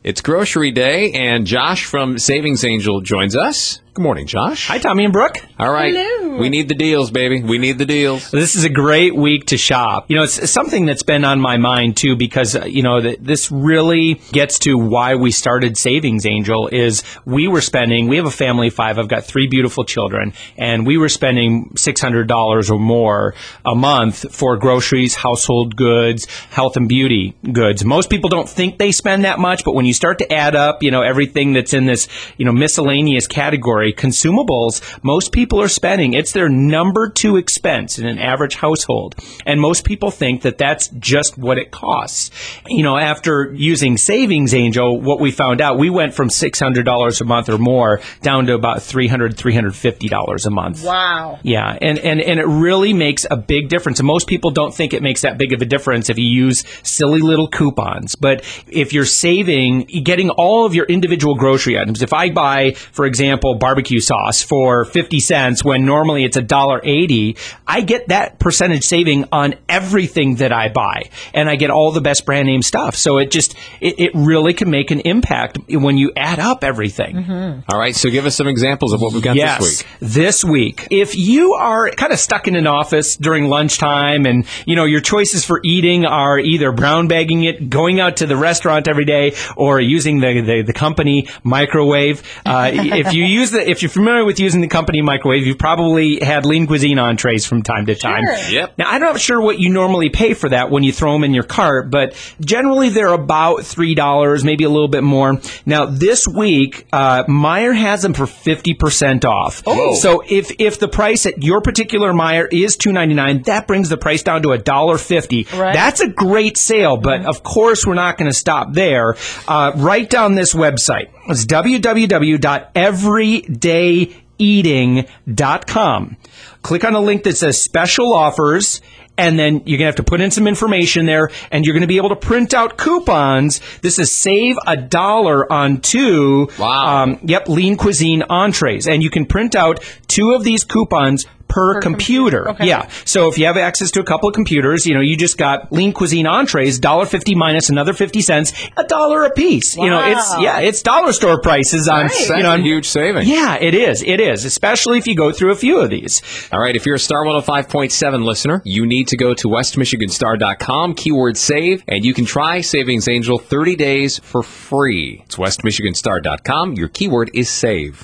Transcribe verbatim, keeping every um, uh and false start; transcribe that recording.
It's grocery day, and Josh from Savings Angel joins us. Good morning, Josh. Hi, Tommy and Brooke. All right. Hello. We need the deals, baby. We need the deals. This is a great week to shop. You know, it's something that's been on my mind, too, because, uh, you know, th- this really gets to why we started Savings Angel is we were spending, we have a family of five. I've got three beautiful children, and we were spending six hundred dollars or more a month for groceries, household goods, health and beauty goods. Most people don't think they spend that much, but when you start to add up, you know, everything that's in this, you know, miscellaneous category, consumables, most people are spending. It's their number two expense in an average household. And most people think that that's just what it costs. You know, after using Savings Angel, what we found out, we went from six hundred dollars a month or more down to about three hundred dollars, three hundred fifty dollars a month. Wow. Yeah, and, and, and it really makes a big difference. And most people don't think it makes that big of a difference if you use silly little coupons. But if you're saving, getting all of your individual grocery items, if I buy, for example, barbecue sauce for fifty cents when normally it's one dollar eighty, I get that percentage saving on everything that I buy. And I get all the best brand name stuff. So it just, it, it really can make an impact when you add up everything. Mm-hmm. All right, so give us some examples of what we've got yes, this week. This week. If you are kind of stuck in an office during lunchtime and, you know, your choices for eating are either brown bagging it, going out to the restaurant every day, or using the, the, the company microwave. Uh, if you use the, if you're familiar with using the company microwave, you've probably had Lean Cuisine entrees from time to time. Sure. Yep. Now, I'm not sure what you normally pay for that when you throw them in your cart, but generally they're about three dollars, maybe a little bit more. Now, this week, uh, Meijer has them for fifty percent off. Oh. So if if the price at your particular Meijer is two ninety-nine, that brings the price down to one dollar fifty. Right. That's a great sale, but mm-hmm. of course we're not going to stop there. Uh, write down this website. It's w w w dot everyday eating dot com. Click on a link that says special offers, and then you're going to have to put in some information there, and you're going to be able to print out coupons. This is save a dollar on two, Wow. um, yep, Lean Cuisine entrees. And you can print out two of these coupons per, Per computer. computer. Okay. Yeah. So if you have access to a couple of computers, you know, you just got Lean Cuisine entrees, one dollar fifty minus another fifty cents, a dollar a piece. Wow. You know, it's, yeah, it's dollar store prices on, Right. you know, That's on, a huge saving. yeah, it is. It is, especially if you go through a few of these. All right, if you're a Star one oh five point seven listener, you need to go to west michigan star dot com, keyword save, and you can try Savings Angel thirty days for free. It's west michigan star dot com. Your keyword is save.